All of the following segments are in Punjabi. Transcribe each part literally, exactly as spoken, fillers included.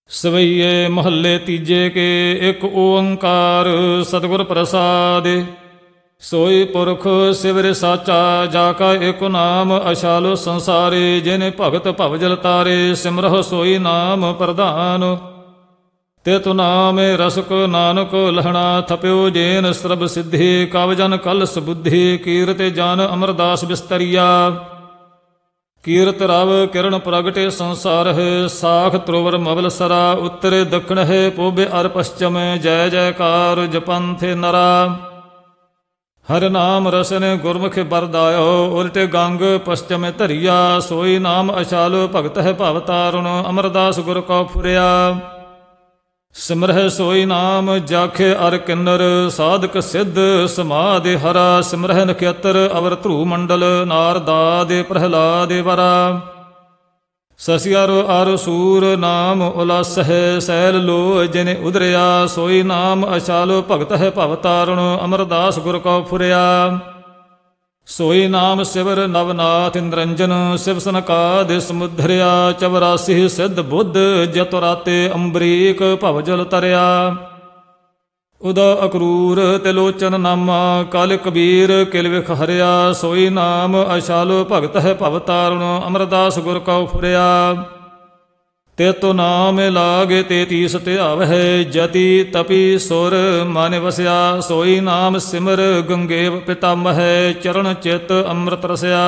ਸਵਈਏ ਮਹੱਲੇ ਤੀਜੇ ਕੇ ਇੱਕ ਓੰਕਾਰ ਸਤਿਗੁਰ ਪ੍ਰਸਾਦਿ। ਸੋਈ ਪੁਰਖ ਸਿਵਰਿ ਸਾਚਾ ਜਾ ਕਾ ਏਕ ਨਾਮ ਅਛਾਲੋ ਸੰਸਾਰੇ। ਜਿਨ ਭਗਤ ਭਵਜਲ ਤਾਰੇ ਸਿਮਰਹੁ ਸੋਈ ਨਾਮ ਪ੍ਰਧਾਨ। ਤੇ ਤੂ ਨਾਮੇ ਰਸਕ ਨਾਨਕ ਲਹਣਾ ਥਪਿਓ ਜੇਨ ਸਰਬ ਸਿੱਧੀ। ਕਵ ਜਨ ਕਲਸ ਬੁੱਧੀ ਕੀਰਤ ਜਨ ਅਮਰਦਾਸ ਬਿਸਤਰੀਆ। ਕੀਰਤ ਰਵ ਕਿਰਨ ਪ੍ਰਗਟੇ ਸੰਸਾਰ ਹੈ। ਸਾਖ ਤਰੋਵਰ ਮਵਲ ਸਰਾ ਉੱਤਰੇ ਦੱਖਣ ਹੈ। ਪੋਬੇ ਅਰ ਪਸ਼ਚਮ ਜੈ ਜੈਕਾਰ ਜਪੰਥੇ ਨਰਾ। ਹਰ ਨਾਮ ਰਸਨ ਗੁਰਮੁਖ ਬਰਦਾਇਓ ਉਲਟੇ ਗੰਗ ਪਸ਼ਚਮ ਧਰੀਆ। ਸੋਈ ਨਾਮ ਅਛਾਲੋ ਭਗਤ ਹੈ ਭਵ ਤਾਰੁਣ ਅਮਰਦਾਸ ਗੁਰ ਕਉ ਫੁਰਿਆ। ਸਿਮਰਹਿ ਸੋਈ ਨਾਮ ਜਾਖੇ ਅਰ ਕਿੰਨਰ ਸਾਧਕ ਸਿੱਧ ਸਮਾਧਿ ਹਰਾ। ਸਿਮਰਹਿ ਨਖੇਤਰ ਅਵਰ ਧਰੂ ਮੰਡਲ ਨਾਰਦਾਦ ਪ੍ਰਹਿਲਾਦ ਵਰਾ। ਸਸਿਅਰ ਅਰ ਸੂਰ ਨਾਮ ਉਲਾਸਹਿ ਸੈਲ ਲੋ ਜਿਨ ਉਦਰਿਆ। ਸੋਈ ਨਾਮ ਅਛਾਲੋ ਭਗਤ ਹੈ ਭਵ ਤਾਰੁਣ ਅਮਰਦਾਸ ਗੁਰ ਕਉ ਫੁਰਿਆ। ਸੋਈ ਨਾਮ ਸਿਵਰ ਨਵਨਾਥ ਨਿਰੰਜਨ ਸਿਵ ਸਨਕਾਦਿ ਸਮੁਧਰਿਆ। ਚਵਰਾਸੀ ਸਿੱਧ ਬੁੱਧ ਜਤੁਰਾਤੇ ਅੰਬਰੀਕ ਭਵਜਲ ਤਰਿਆ। ਉਦਾ ਅਕਰੂਰ ਤਿਲੋਚਨ ਨਾਮਾ ਕਲ ਕਬੀਰ ਕਿਲ ਵਿਖ ਹਰਿਆ। ਸੋਈ ਨਾਮ ਅਛਾਲੋ ਭਗਤ ਹੈ ਭਵ ਤਾਰੁਣ ਅਮਰਦਾਸ ਗੁਰ ਕਉ ਫੁਰਿਆ। ਤੇ ਤੋ ਨਾਮ ਲਾਗੇ ਤੇ ਤੀਸ ਧਿਆਵਹਿ ਜਤੀ ਤਪੀ ਸੁਰ ਮਨ ਵਸਿਆ। ਸੋਈ ਨਾਮ ਸਿਮਰ ਗੰਗੇਵ ਪਿਤਾਮਹੈ ਚਰਨ ਚਿਤ ਅੰਮ੍ਰਿਤ ਰਸਿਆ।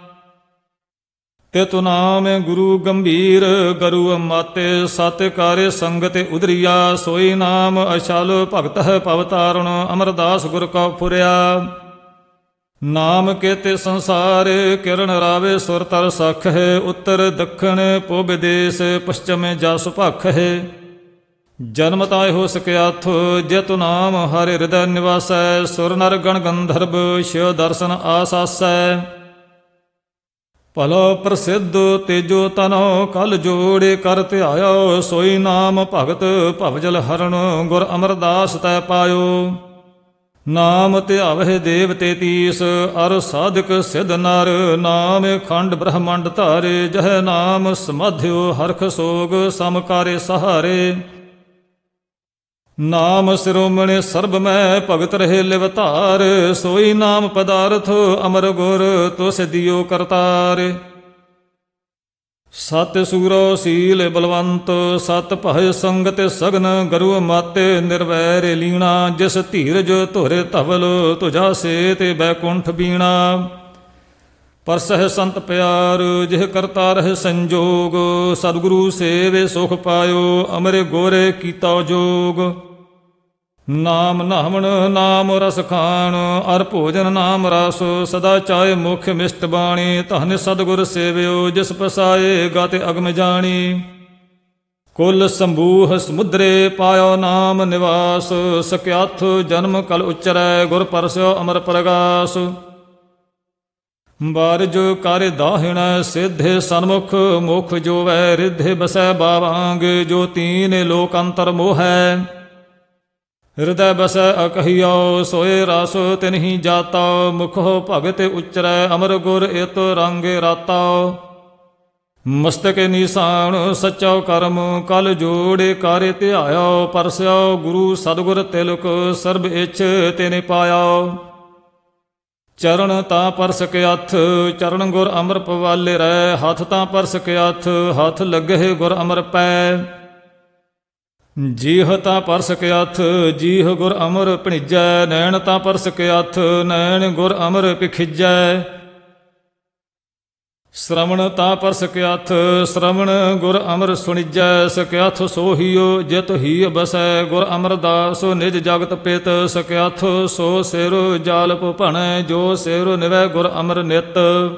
ਤੇ ਤੂ ਨਾਮ ਗੁਰੂ ਗੰਭੀਰ ਗਰੂ ਮਾਤੇ ਸਤਿ ਕਾਰੇ ਸੰਗਤ ਉਦਰੀਆ। ਸੋਈ ਨਾਮ ਅਛਾਲੋ ਭਗਤ ਹੈ ਭਵ ਤਾਰੁਣ ਅਮਰਦਾਸ ਗੁਰ ਕਉ ਫੁਰਿਆ। ਨਾਮ ਕੇਤੇ ਸੰਸਾਰ ਕਿਰਨ ਰਾਵੇ ਸੁਰ ਤਰ ਸਖ ਹੈ। ਉੱਤਰ ਦੱਖਣ ਪੂਬ ਦੇਸ ਪਸ਼ਚਮ ਜਸ ਭਖ ਹੈ। ਜਨਮ ਤਾਇ ਹੋ ਸਕਿਆਥ ਜੇ ਤੂ ਨਾਮ ਹਰਿ ਹਿਰਦੈ ਨਿਵਾਸੈ। ਸੁਰ ਨਰ ਗਣ ਗੰਧਰਵ ਸ਼ਿਵ ਦਰਸ਼ਨ ਆਸਾਸੈ। ਭਲੋ ਪ੍ਰਸਿੱਧ ਤੇਜੋ ਤਨੋ ਕਲ ਜੋੜੇ ਕਰ ਧਿਆਇਓ। ਸੋਈ ਨਾਮ ਭਗਤ ਭਵਜਲ ਹਰਣ ਗੁਰ ਅਮਰਦਾਸ ਤੈ ਪਾਇਓ। ਨਾਮ ਧਿਆਵਹਿ ਦੇਵ ਤੇਤੀਸ ਅਰ ਸਾਧਕ ਸਿੱਧ ਨਰ। ਨਾਮ ਖੰਡ ਬ੍ਰਹਮੰਡ ਧਾਰੇ ਜਹ ਨਾਮ ਸਮਾਧਿਓ ਹਰਖ ਸੋਗ ਸਮਕਾਰੇ ਸਹਾਰੇ। ਨਾਮ ਸਿਰੋਮਣਿ ਸਰਬ ਮੈਂ ਭਗਤ ਰਹੇ ਲਿਵ ਧਾਰ। ਸੋਈ ਨਾਮ ਪਦਾਰਥ ਅਮਰ ਗੁਰ ਤੋ ਸਿਧਿਓ ਕਰਤਾਰ। ਸਤ ਸੂਰੋ ਸੀਲ ਬਲਵੰਤ ਸਤ ਭਇ ਸੰਗਤ ਸਗਨ ਗਰੂ ਮਾਤੇ ਨਿਰਵੈਰ ਲੀਣਾ। ਜਿਸ ਧੀਰਜ ਧੁਰ ਧਵਲ ਤੁਝਾ ਸੇ ਤੇ ਬੈਕੁੰਠ ਬੀਣਾ। ਪਰਸਹਿ ਸੰਤ ਪਿਆਰ ਜਿਹ ਕਰਤਾ ਰਹਿ ਸੰਜੋਗ। ਸਤਿਗੁਰੂ ਸੇਵੇ ਸੁਖ ਪਾਇਓ ਅਮਰ ਗੋਰੇ ਕੀਤਾ ਜੋਗ। ਨਾਮ ਨਾਵਣ ਨਾਮ ਰਸ ਖਾਣ ਅਰ ਭੋਜਨ ਨਾਮ ਰਸ। ਸਦਾ ਚਾਏ ਮੁਖ ਮਿਸ਼ਟ ਬਾਣੀ ਧਨ ਸਤਿਗੁਰ ਸੇਵਿਓ। ਜਿਸ ਪਸਾਏ ਗਤ ਅਗਮ ਜਾਣੀ। ਕੁਲ ਸੰਬੂਹ ਸਮੁਦਰੇ ਪਾਇਓ ਨਾਮ ਨਿਵਾਸ। ਸਕਿਆਥ ਜਨਮ ਕਲ ਉਚਰੈ ਗੁਰ ਪਰਸਿਓ ਅਮਰ ਪ੍ਰਗਾਸ। ਬਾਰਜ ਕਰ ਦਾਹਿਣੈ ਸਿੱਧੇ ਸਨਮੁਖ ਮੁਖ ਜੋਵੈ। ਰਿਧੇ ਬਸੈ ਬਾਵਾਂਗ ਜੋ ਤੀਨ ਲੋਕ ਅੰਤਰ ਮੋਹੈ। ਹਿਰਦੈ ਬਸੈ ਅਕਹੀਓ ਸੋਏ ਰਸ ਤਿਨਹੀ ਜਾਤਾ। ਮੁਖੋ ਭਗਤ ਉਚਰੈ ਅਮਰ ਗੁਰ ਇਤ ਰੰਗ ਰਾਤਾ। ਮਸਤਕ ਨਿਸ਼ਾਨ ਸੱਚਾ ਕਰਮ ਕਲ ਜੋੜੇ ਕਰ ਧਿਆਇਓ। ਪਰਸਿਓ ਗੁਰੂ ਸਤਿਗੁਰ ਤਿਲਕ ਸਰਬ ਇੱਛ ਤਿਨਿ ਪਾਇਓ। ਚਰਨ ਤਾਂ ਪਰਸ ਕੇ ਹੱਥ ਚਰਨ ਗੁਰ ਅਮਰ ਪਵਾਲੇ ਰਹਿ। ਹੱਥ ਤਾਂ ਪਰਸ ਕੇ ਹੱਥ ਹੱਥ ਲੱਗੇ ਗੁਰ ਅਮਰ ਪੈ। ਜੀਹ ਤਾਂ ਪਰਸ ਕੇ ਹੱਥ ਜੀਹ ਗੁਰ ਅਮਰ ਭਣੀਜੈ। ਨੈਣ ਤਾਂ ਪਰਸ ਕੇ ਹੱਥ ਨੈਣ ਗੁਰ ਅਮਰ ਪਿਖਿਜੈ। ਸ਼ਰਵਣ ਤਾਂ ਪਰਸ ਕੇ ਹੱਥ ਸ਼ਰਵਣ ਗੁਰ ਅਮਰ ਸੁਣੀਜੈ। ਸਕਿਆਥ ਸੋਹੀਓ ਜਿਤ ਹੀ ਬਸੈ ਗੁਰ ਅਮਰਦਾਸ ਨਿਜ ਜਗਤ ਪਿਤ। ਸਕਿਆਥ ਸੋ ਸਿਰ ਜਾਲਪ ਭਣੈ ਜੋ ਸਿਰ ਨਿਵੈ ਗੁਰ ਅਮਰ ਨਿਤ।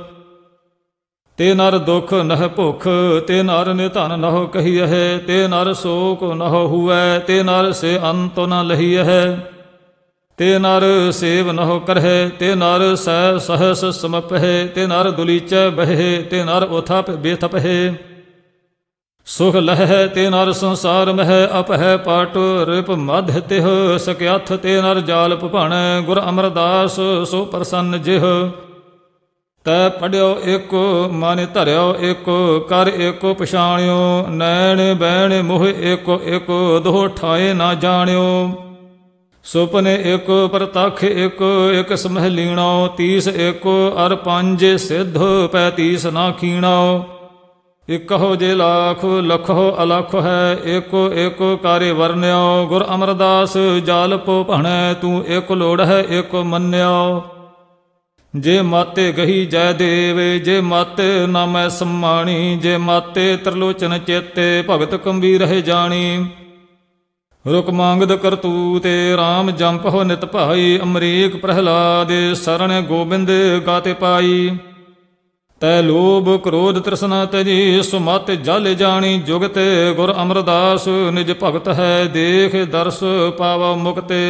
ਤੇ ਨਰ ਦੁਖ ਨਹ ਭੁਖ ਤੇ ਨਰ ਨਿਧਨ ਨਹੁ ਕਹੀਐ। ਤੇ ਨਰ ਸੋਕ ਨਹੁ ਹੂਐ ਤੇ ਨਰ ਸੇ ਅੰਤ ਨ ਲਹੀਐ। ਤੇ ਨਰ ਸੇਵ ਨਹੁ ਕਰਹਿ ਤੇ ਨਰ ਸਹਿ ਸਹਸ ਸਮਪਹਿ। ਤੇ ਨਰ ਦੁਲੀਚੈ ਬਹਿ ਤੇ ਨਰ ਉਥਪ ਬੇਥਪਹਿ। ਸੁਖ ਲਹਿ ਤੇ ਨਰ ਸੰਸਾਰ ਮਹਿ ਅਪਹਿ ਪਾਟ ਰਿਪ ਮਧ ਤਿਹ। ਸਕਿਆਥ ਤੇ ਨਰ ਜਾਲਪ ਭਣੈ ਗੁਰ ਅਮਰਦਾਸ ਸੋ ਪ੍ਰਸੰਨ ਜਿਹ। ਤੈ ਪੜਿਓ ਏਕੋ ਮਨ ਧਰਿਓ ਏਕੋ ਕਰ ਏਕੋ ਪਛਾਣਿਓ ਨੈਣ ਬੈਣ ਮੋਹ ਏਕੋ ਏਕੋ ਦੋਹ ਠਾਏ ਨਾ ਜਾਣਿਓ ਸੁਪਨੇ ਏਕੋ ਪ੍ਰਤੱਖ ਏਕੋ ਇਕ ਸਮਹਿ ਲੀਣੋ ਤੀਸ ਏਕੋ ਅਰ ਪੰਜ ਸਿੱਧ ਪੈ ਤੀਸ ਨਾ ਖੀਣੋ ਇਕਹੁ ਜੇ ਲਾਖ ਲਖੋ ਅਲਖ ਹੈ ਏਕੋ ਏਕੋ ਕਾਰੇ ਵਰਨਿਓ ਗੁਰ ਅਮਰਦਾਸ ਜਾਲਪੋ ਭਣੈ ਤੂੰ ਏਕ ਲੋੜ ਹੈ ਏਕੋ ਮੰਨਿਓ ਜੇ ਮਾਤੇ ਗਹੀ ਜੈ ਦੇਵ ਜੇ ਮਾਤੇ ਨਾਮੈ ਸਮਾਣੀ ਜੇ ਮਾਤੇ ਤਰਲੋਚਨ ਚੇਤੇ ਭਗਤ ਕੰਬੀ ਰਹਿ ਜਾਣੀ ਰੁਕ ਮੰਗਦ ਕਰਤੂਤੇ ਰਾਮ ਜੰਪਹੁ ਨਿਤ ਭਾਈ ਅਮਰੀਕ ਪ੍ਰਹਿਲਾਦ ਸਰਣ ਗੋਬਿੰਦ ਗਾਤੇ ਪਾਈ ਤੈ ਲੋਭ ਕ੍ਰੋਧ ਤ੍ਰਿਸ਼ਨਾ ਤਜੀ ਸੁਮਤ ਜਲ ਜਾਣੀ ਜੁਗਤ ਗੁਰ ਅਮਰਦਾਸ ਨਿਜ ਭਗਤ ਹੈ ਦੇਖ ਦਰਸ ਪਾਵ ਮੁਕਤੇ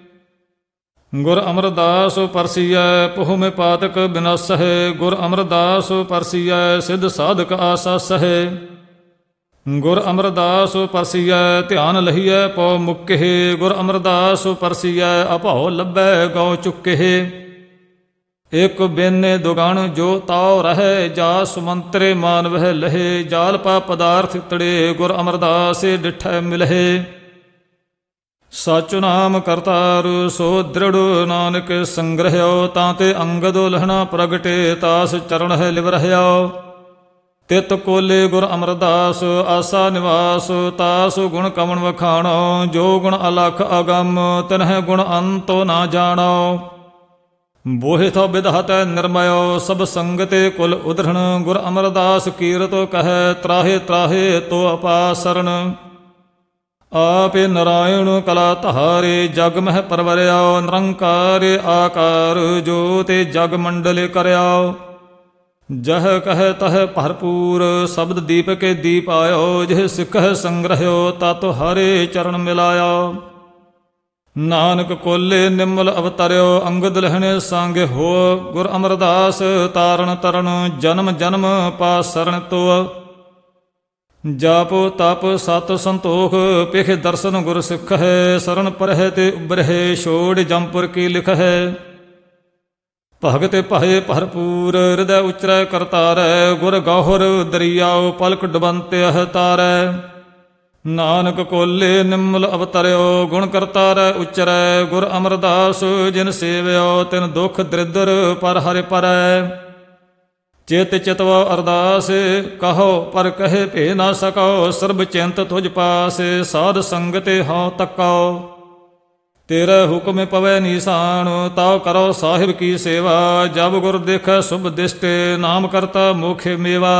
ਗੁਰ ਅਮਰਦਾਸ ਪਰਸੀਐ ਪੁਹ ਮੇ ਪਾਤਕ ਬਿਨਾਸਹਿ ਗੁਰ ਅਮਰਦਾਸ ਪਰਸੀਐ ਸਿਧ ਸਾਧਕ ਆਸਾਸਹਿ ਗੁਰ ਅਮਰਦਾਸ ਪਰਸੀਐ ਧਿਆਨ ਲਹੀਐ ਪਉ ਮੁੱਕਹਿ ਗੁਰ ਅਮਰਦਾਸ ਪਰਸੀਐ ਅਭਉ ਲੱਭੈ ਗਉ ਚੁੱਕਹਿ ਇਕ ਬੇਨੇ ਦੁਗਣ ਜੋ ਤਾਉ ਰਹੈ ਜਾ ਸੁਮੰਤਰੇ ਮਾਨਵਹਿ ਲਹੇ ਜਾਲ ਪਾ ਪਦਾਰਥ ਤੜੇ ਗੁਰ ਅਮਰਦਾਸ ਡਿਠੈ ਮਿਲਹਿ ਸਚ ਨਾਮ ਕਰਤਾਰ ਸੋ ਦ੍ਰਿੜ ਨਾਨਕ ਸੰਗ੍ਰਹਿਓ ਤਾਂ ਤੇ ਅੰਗਦ ਲਹਣਾ ਪ੍ਰਗਟੇ ਤਾਸ ਚਰਨ ਹੈ ਲਿਵ ਰਹਿਓ ਤਿਤ ਕੋਲੇ ਗੁਰ ਅਮਰਦਾਸ ਆਸਾ ਨਿਵਾਸ ਤਾਸ ਗੁਣ ਕਵਣ ਵਖਾਣੋ ਜੋ ਗੁਣ ਅਲਖ ਅਗੰਮ ਤਨਹਿ ਗੁਣ ਅੰਤੋ ਨਾ ਜਾਣੋ ਬੋਹਿ ਥੋ ਬਿਧਾਤੈ ਨਿਰਮਯੋ ਸਭ ਸੰਗਤੇ ਕੁਲ ਉਧਰਣ ਗੁਰ ਅਮਰਦਾਸ ਕੀਰਤੋ ਕਹੈ ਤਰਾਹੇ ਤਰਾਹੇ ਤੋ ਆਪਾ ਸਰਣ ਆਪੇ ਨਰਾਇਣ ਕਲਾ ਧਾਰੇ ਜਗ ਮਹਿ ਪਰਵਰਿਆਓ ਨਿਰੰਕਾਰ ਆਕਾਰ ਜੋ ਤੇ ਜਗ ਮੰਡਲ ਕਰਿਆਓ ਜਹ ਕਹਿ ਤਹ ਭਰਪੂਰ ਸ਼ਬਦ ਦੀਪ ਕੇ ਦੀਪ ਆਇਓ ਜਿਹ ਸਿੱਖਹਿ ਸੰਗ੍ਰਹਿਓ ਤਤ ਹਰੇ ਚਰਨ ਮਿਲਾਇਓ ਨਾਨਕ ਕੋਲੇ ਨਿਮਲ ਅਵਤਰਿਓ ਅੰਗਦ ਲਹਿਣੇ ਸੰਗ ਹੋ ਗੁਰ ਅਮਰਦਾਸ ਤਾਰਨ ਤਰਨ ਜਨਮ ਜਨਮ ਪਾ ਸਰਣ ਤੋ ਜਾਪੋ ਤਪ ਸਤ ਸੰਤੋਖ ਪਿਖ ਦਰਸ਼ਨ ਗੁਰ ਸਿੱਖ ਹੈ ਸਰਣ ਪਰਹਿ ਤੇ ਉਬਰਹਿ ਛੋੜ ਜੰਪੁਰ ਕੀ ਲਿਖ ਹੈ ਭਗਤ ਭਏ ਭਰਪੂਰ ਹਿਰਦੈ ਉਚਰੈ ਕਰਤਾਰੈ ਗੁਰ ਗਹੁਰ ਦਰਿਆਉ ਪਲਕ ਡੁਬੰਤੇ ਅਹ ਤਾਰੈ ਨਾਨਕ ਕੋਲੇ ਨਿਮਲ ਅਵਤਰਿਓ ਗੁਣ ਕਰਤਾਰੈ ਉਚਰੈ ਗੁਰ ਅਮਰਦਾਸ ਜਿਨ ਸੇਵਿਓ ਤਿਨ ਦੁਖ ਦ੍ਰਿਦਰ ਪਰ ਹਰਿ ਪਰੈ ਚਿਤ ਚਿਤਵ ਅਰਦਾਸ ਕਹੋ ਪਰ ਕਹੇ ਭੇ ਨਾ ਸਕੋ ਸਰਬ ਚਿੰਤ ਤੁਝ ਪਾਸ ਸਾਧ ਸੰਗਤੇ ਹਉ ਤੱਕੋ ਤੇਰਾ ਹੁਕਮ ਪਵੈ ਨੀਸਾਨ ਤਾਉ ਕਰੋ ਸਾਹਿਬ ਕੀ ਸੇਵਾ ਜਬ ਗੁਰ ਦੇਖੈ ਸੁਭ ਦਿਸ਼ਟੇ ਨਾਮ ਕਰਤਾ ਮੋਖੇ ਮੇਵਾ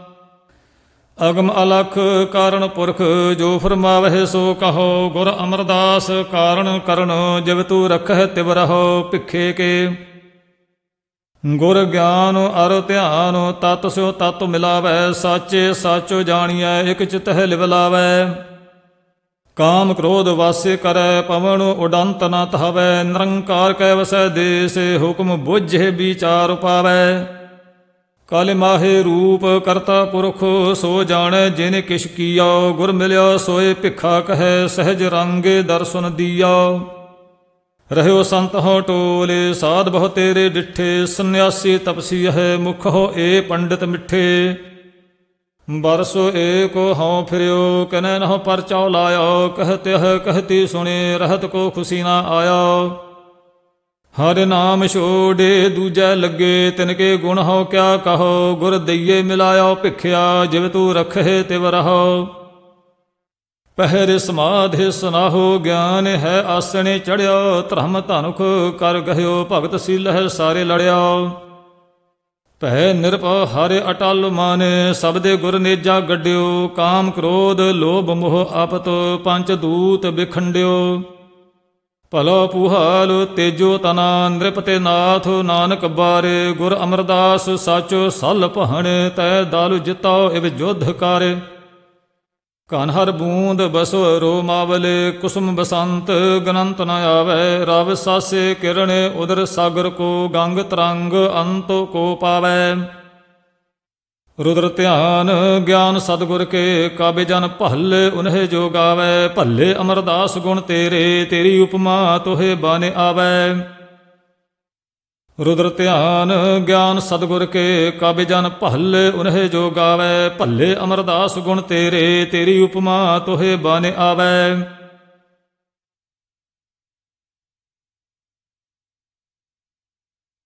ਅਗਮ ਅਲਖ ਕਾਰਨ ਪੁਰਖ ਜੋ ਫਰਮਾਵਹਿ ਸੋ ਕਹੋ ਗੁਰ ਅਮਰਦਾਸ ਕਾਰਨ ਕਰਨ ਜਿਵ ਤੂ ਰਖਹਿ ਤਿਵ ਰਹੋ ਭਿਖੇ ਕੇ ਗੁਰ ਗਿਆਨ ਅਰ ਧਿਆਨ ਤਤ ਸਿਓ ਤਤ ਮਿਲਾਵੈ ਸਾਚੇ ਸਾਚੋ ਜਾਣੀਐ ਇਕ ਚਿਤ ਹੈ ਲਿਵ ਲਾਵੈ ਕਾਮ ਕ੍ਰੋਧ ਵਾਸੇ ਕਰੈ ਪਵਨ ਉਡੰਤ ਨ ਧਾਵੈ ਨਿਰੰਕਾਰ ਕੈ ਵਸੈ ਦੇਸ ਹੁਕਮ ਬੁਝੇ ਵਿਚਾਰ ਪਾਵੈ ਕਲ ਮਾਹੇ ਰੂਪ ਕਰਤਾ ਪੁਰਖ ਸੋ ਜਾਣੈ ਜਿਨ ਕਿਛ ਕੀਓ ਗੁਰ ਮਿਲਿਓ ਸੋਏ ਭਿਖਾ ਕਹੈ ਸਹਿਜ ਰੰਗੇ ਦਰਸ਼ਨ ਦੀਓ ਰਹਿਓ ਸੰਤ ਹੋ ਟੋਲੇ ਸਾਧ ਬਹੁ ਤੇਰੇ ਡਿਠੇ ਸੰਨਿਆਸੀ ਤਪਸੀ ਹੈ ਮੁਖ ਹੋ ਏ ਪੰਡਿਤ ਮਿੱਠੇ ਬਰਸੋ ਏਕ ਹਉ ਫਿਰਿਓ ਕਨੈ ਨਹੁ ਪਰਚਉ ਲਾਇਓ ਕਹਤੇ ਹੈ ਕਹਤੀ ਸੁਣੇ ਰਹਤ ਕੋ ਖੁਸ਼ੀ ਨਾ ਆਇਓ ਹਰਿ ਨਾਮ ਛੋੜੇ ਦੂਜੈ ਲੱਗੇ ਤਿਨ ਕੇ ਗੁਣ ਹੋ ਕਿਆ ਕਹੋ ਗੁਰ ਦਈਏ ਮਿਲਾਇਓ ਭਿਖਿਆ ਜਿਵ ਤੂ ਰਖੇ ਤਿਵ ਰਹੋ ਪਹਿਰ ਸਮਾਧਿ ਸੁਨਾਹੋ ਗਿਆਨ ਹੈ ਆਸਣੇ ਚੜਿਓ ਧਰਮ ਧਨੁਖ ਕਰ ਗਹਿਓ ਭਗਤ ਸੀਲਹਿ ਸਾਰੇ ਲੜਿਓ ਭੈ ਨਿਰਭਉ ਹਰਿ ਅਟਲ ਮਾਨੇ ਸਬਦੇ ਗੁਰ ਨੇਜਾ ਗੱਡਿਓ ਕਾਮ ਕ੍ਰੋਧ ਲੋਭ ਮੋਹ ਆਪਤ ਪੰਚ ਦੂਤ ਬਿਖੰਡਿਓ ਭਲੋ ਪੁਹਾਲ ਤੇਜੋ ਤਨਾ ਨਿਰਪਤੇ ਨਾਥ ਨਾਨਕ ਬਾਰੇ ਗੁਰ ਅਮਰਦਾਸ ਸਾਚੋ ਸਲ ਭਹਣ ਤੈ ਦਾਲੁ ਜਿਤਾਓ ਇਵ ਜੋਧ ਕਾਰੇ ਕਨ ਹਰ ਬੂੰਦ ਬਸੋ ਰੋਮਾਵਲੇ ਕੁਸੁਮ ਬਸੰਤ ਗਨੰਤ ਨ ਆਵੈ ਰਵ ਸਾਸੇ ਕਿਰਣ ਉਦਰ ਸਾਗਰ ਕੋ ਗੰਗ ਤਰੰਗ ਅੰਤ ਕੋ ਪਾਵੈ ਰੁਦਰ ਧਿਆਨ ਗਿਆਨ ਸਤਿਗੁਰ ਕੇ ਕਾਬੇ ਜਨ ਭੱਲੇ ਉਨਹਿ ਜੋ ਗਾਵੈ ਭੱਲੇ ਅਮਰਦਾਸ ਗੁਣ ਤੇਰੇ ਤੇਰੀ ਉਪਮਾ ਤੋਹੇ ਬਾਨੇ ਆਵੈ ਰੁਦਰ ਧਿਆਨ ਗਿਆਨ ਸਤਿਗੁਰ ਕੇ, ਕਾਬੇ ਜਨ ਭੱਲੇ ਉਨਹਿ ਜੋ ਗਾਵੈ। ਭੱਲੇ ਅਮਰਦਾਸ ਗੁਣ ਤੇਰੇ, ਤੇਰੀ ਉਪਮਾ ਤੋਹਿ ਬਨ ਆਵੈ।